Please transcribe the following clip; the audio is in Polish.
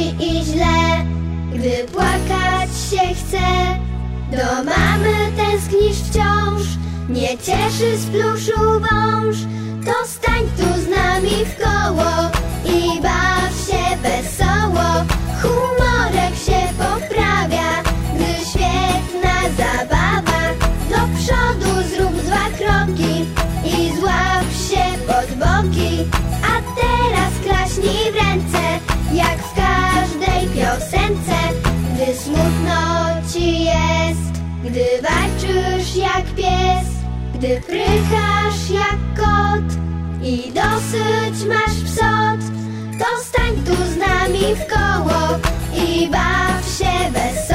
i źle. Gdy płakać się chce, do mamy tęsknisz wciąż. Nie cieszy z pluszu wąż, to stań tu z nami w koło i baw się wesoło. Humorek się poprawia, gdy świetna zabawa. Do przodu zrób 2 kroki i złap się pod boki. A teraz klaśnij w ręce, jak w każdej piosence. Gdy smutno ci jest, gdy walczysz jak pies, gdy prychasz jak kot i dosyć masz psot, to stań tu z nami w koło i baw się wesoło.